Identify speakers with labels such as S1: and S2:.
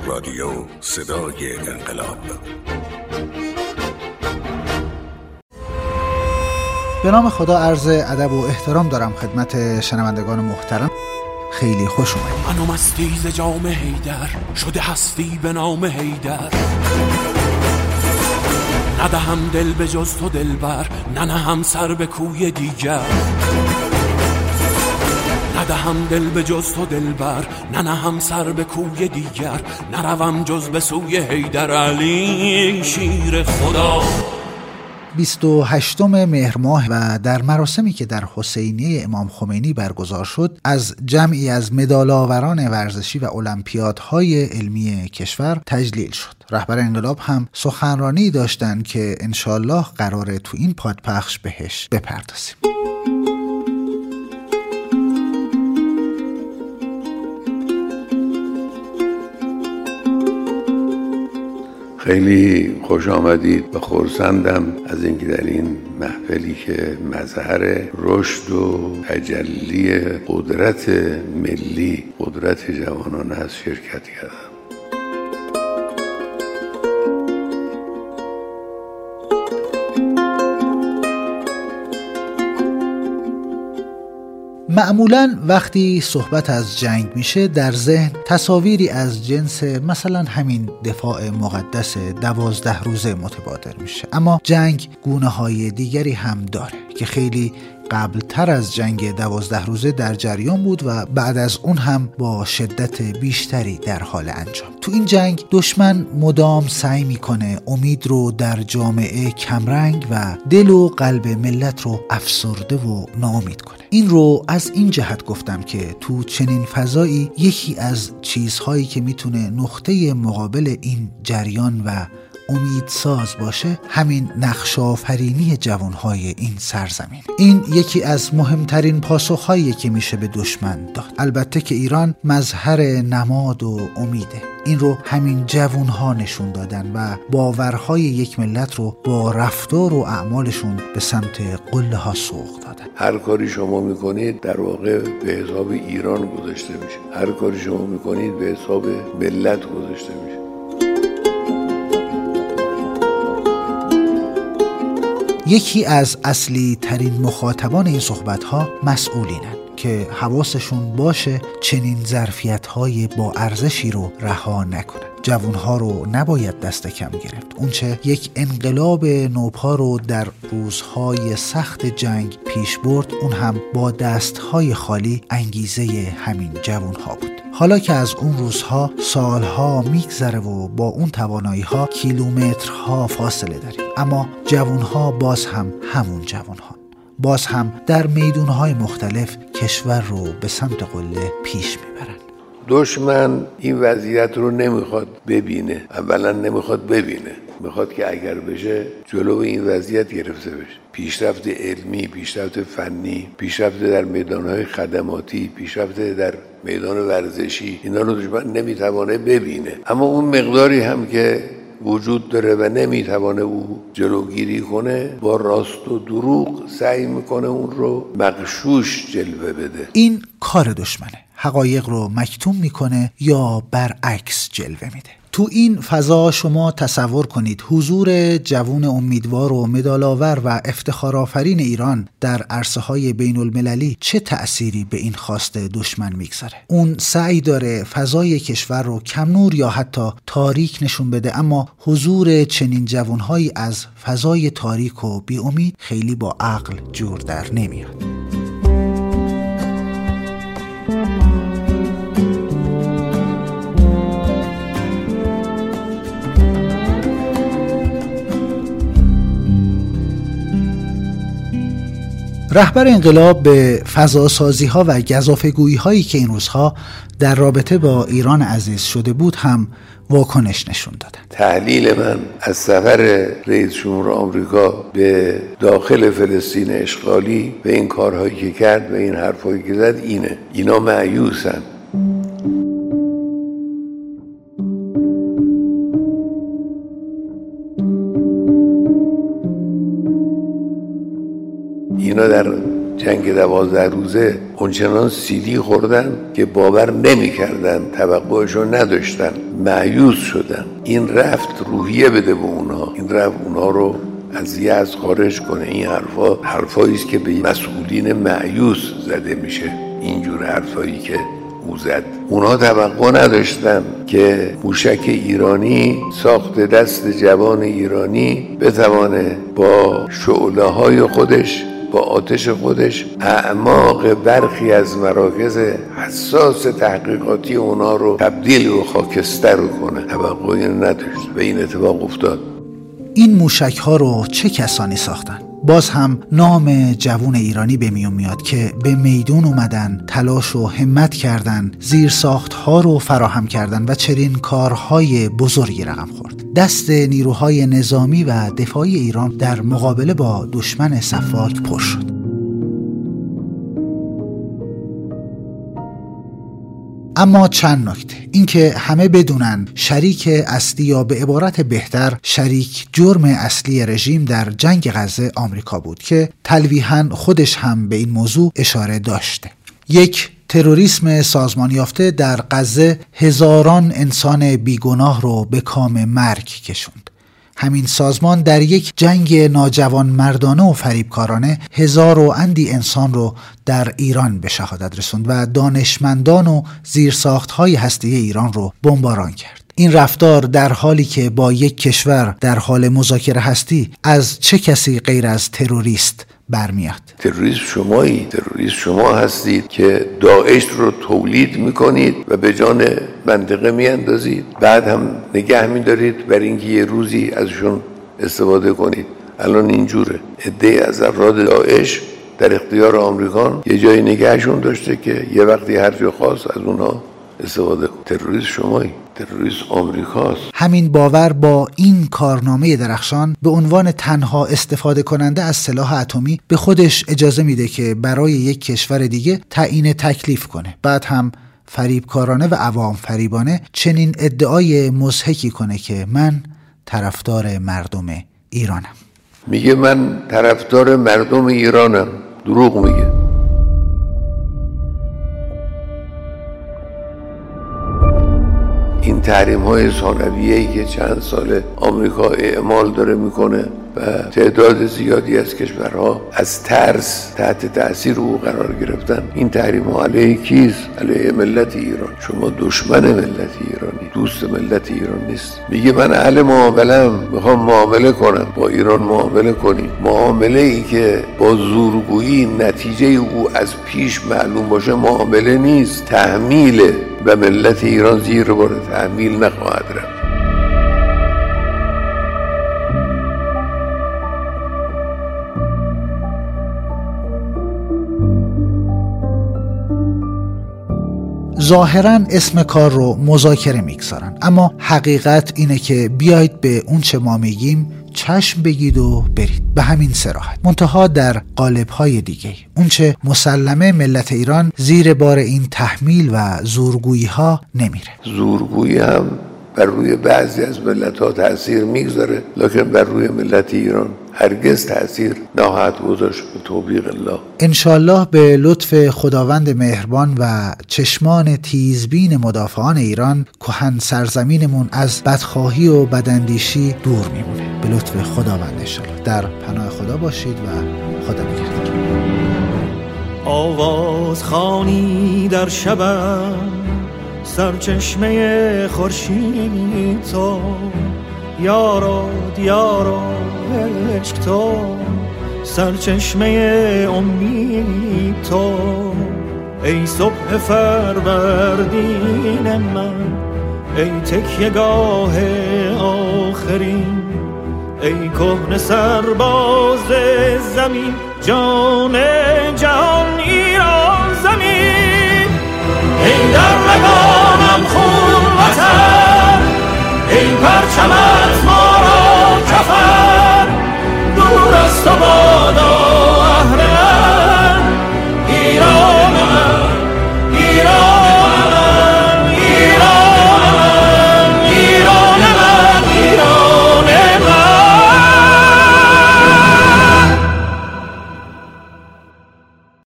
S1: رادیو صدای انقلاب.
S2: به نام خدا عرض ادب و احترام دارم خدمت شنوندگان محترم. خیلی خوش اومدید.
S3: منو مستی ز جام حیدر شده هستی به نام حیدر. ندهم دل به جز تو دلبر، ننهم سر به کوی دیگر. ندهم دل به جز تو دلبر، ننهم سر به کوی دیگر. نروم جز به سوی حیدر علی شیر خدا.
S2: 28 مهر ماه و در مراسمی که در حسینیه امام خمینی برگزار شد، از جمعی از مدال‌آوران ورزشی و المپیادهای علمی کشور تجلیل شد. رهبر انقلاب هم سخنرانی داشتن که انشالله قراره تو این پادپخش بهش بپردازیم.
S4: خیلی خوش آمدید و خرسندم از اینکه در این محفلی که مظهر رشد و تجلی قدرت ملی، قدرت جوانان هست شرکت کردم.
S2: معمولاً وقتی صحبت از جنگ میشه در ذهن تصاویری از جنس مثلا همین دفاع مقدس 12 روزه متبادر میشه، اما جنگ گونه‌های دیگری هم داره که خیلی قبلتر از جنگ 12 روزه در جریان بود و بعد از اون هم با شدت بیشتری در حال انجام. تو این جنگ دشمن مدام سعی میکنه امید رو در جامعه کمرنگ و دل و قلب ملت رو افسرده و ناامید کنه. این رو از این جهت گفتم که تو چنین فضایی یکی از چیزهایی که میتونه نقطه مقابل این جریان و امیدساز باشه همین نقش آفرینی جوانهای این سرزمین. این یکی از مهمترین پاسخهایی که میشه به دشمن داد. البته که ایران مظهر نماد و امیده. این رو همین جوانها نشون دادن و باورهای یک ملت رو با رفتار و اعمالشون به سمت قله ها سوق دادن.
S4: هر کاری شما میکنید در واقع به حساب ایران گذاشته میشه. هر کاری شما میکنید به حساب ملت گذاشته میشه.
S2: یکی از اصلی ترین مخاطبان این صحبت ها مسئولینن که حواسشون باشه چنین ظرفیت‌های با ارزشی رو رها نکنن. جوانها رو نباید دست کم گرفت. اونچه یک انقلاب نوپا رو در روزهای سخت جنگ پیش برد، اون هم با دستهای خالی انگیزه همین جوانها بود. حالا که از اون روزها سالها میگذره و با اون توانایی‌ها کیلومترها فاصله داریم، اما جوانها باز هم همون جوانها، باز هم در میدونهای مختلف کشور رو به سمت قله پیش میبرن.
S4: دشمن این وضعیت رو نمیخواد ببینه. اولا نمیخواد ببینه، میخواد که اگر بشه جلو این وضعیت گرفته بشه. پیشرفت علمی، پیشرفت فنی، پیشرفت در میدانهای خدماتی، پیشرفت در میدان ورزشی، اینا رو دشمن نمیتوانه ببینه. اما اون مقداری هم که وجود داره و نمیتوانه او جلوگیری کنه، با راست و دروغ سعی میکنه اون رو مغشوش جلوه بده.
S2: این کار دشمنه. حقایق رو مکتوم میکنه یا برعکس جلوه میده. تو این فضا شما تصور کنید حضور جوان امیدوار و مدال‌آور و افتخارآفرین ایران در عرصه‌های بین المللی چه تأثیری به این خواست دشمن میگذاره. اون سعی داره فضای کشور رو کم نور یا حتی تاریک نشون بده، اما حضور چنین جوانهایی از فضای تاریک و بی امید خیلی با عقل جور در نمیاد. رهبر انقلاب به فضاسازی ها و گزافه‌گویی هایی که این روزها در رابطه با ایران عزیز شده بود هم واکنش نشون دادن.
S4: تحلیل من از سفر رئیس جمهور آمریکا به داخل فلسطین اشغالی و این کارهایی که کرد و این حرفایی که زد اینه. اینا مایوسن. اینا در جنگ 12 روزه اونچنان سیلی خوردن که باور نمی کردن، توقعشو نداشتن، مایوس شدن. این رفت روحیه بده به اونها، این رفت اونها رو از یأس خارج کنه. این حرفایی است که به مسئولین مایوس زده میشه، اینجور حرفایی که او زد. اونها توقع نداشتن که موشک ایرانی ساخت دست جوان ایرانی بتوانه با شعله‌های خودش، با آتش خودش، اعماق برخی از مراکز حساس تحقیقاتی اونا رو تبدیل به خاکستر کنه. توقعی نداشت و این اتفاق افتاد.
S2: این موشک ها رو چه کسانی ساختن؟ باز هم نام جوون ایرانی به میون میاد که به میدون اومدن، تلاش و همت کردن، زیرساخت ها رو فراهم کردن و چنین کارهای بزرگی رقم خورد. دست نیروهای نظامی و دفاعی ایران در مقابله با دشمن سفاک پر شد. اما چند نکته، اینکه همه بدونن شریک اصلی یا به عبارت بهتر شریک جرم اصلی رژیم در جنگ غزه آمریکا بود که تلویحاً خودش هم به این موضوع اشاره داشته. یک تروریسم سازمان یافته در غزه هزاران انسان بیگناه رو به کام مرگ کشوند. همین سازمان در یک جنگ ناجوان مردانه و فریبکارانه هزار و اندی انسان رو در ایران به شهادت رسوند و دانشمندان و زیرساخت‌های هسته‌ای ایران رو بمباران کرد. این رفتار در حالی که با یک کشور در حال مذاکره هستی از چه کسی غیر از تروریست برمیاد؟
S4: تروریست شمایی، تروریست شما هستید که داعش رو تولید میکنید و به جان منطقه میاندازید، بعد هم نگه میدارید برای اینکه یه روزی ازشون استفاده کنید. الان اینجوره، عده‌ای از افراد داعش در اختیار آمریکان یه جای نگهشون داشته که یه وقتی هر جا خواست از اونها استفاده کنید. تروریست شمایی، تروریست آمریکاست.
S2: همین باور با این کارنامه درخشان به عنوان تنها استفاده کننده از سلاح اتمی به خودش اجازه میده که برای یک کشور دیگه تعیین تکلیف کنه، بعد هم فریبکارانه و عوام فریبانه چنین ادعای مضحکی کنه که من طرفدار مردم ایرانم.
S4: میگه من طرفدار مردم ایرانم، دروغ میگه. این تحریم‌های ثانویه‌ای که چند سال آمریکا اعمال داره میکنه و تعداد زیادی از کشورها از ترس تحت تأثیر او قرار گرفتن، این تحریم‌ها علیه کیست؟ علیه ملت ایران. شما دشمن ملت ایرانی، دوست ملت ایران نیست. میگه من اهل معامله‌ام، میخوام معامله کنم، با ایران معامله کنیم. معامله‌ای که با زورگویی نتیجه او از پیش معلوم باشه معامله نیست، تحمیله و ملت ایران زیر بار تحمیل نخواهد رفت.
S2: ظاهراً اسم کار رو مذاکره میگذارن، اما حقیقت اینه که بیایید به اون چه ما میگیم چشم بگید و برید، به همین صراحت، منتها در قالب‌های دیگه. اون چه مسلمه ملت ایران زیر بار این تحمیل و زورگویی‌ها نمیره.
S4: زورگویی هم بر روی بعضی از ملت‌ها تأثیر میگذاره، لکن بر روی ملت ایران هرگز تأثیر نخواهد گذاشت به توفیق الله.
S2: انشالله به لطف خداوند مهربان و چشمان تیزبین مدافعان ایران کهن سرزمینمون از بدخواهی و بداندیشی دور میمونه. به لطف خداوند انشالله. در پناه خدا باشید و خدا نگهدار.
S5: آواز خوانی در شبم، سرچشمه خورشید تو، یارو دیارو عشق تو، سرچشمه امید تو، ای صبح فروردین من، ای تکیه‌گاه آخرین، ای کهنه سرباز زمین، جان جهان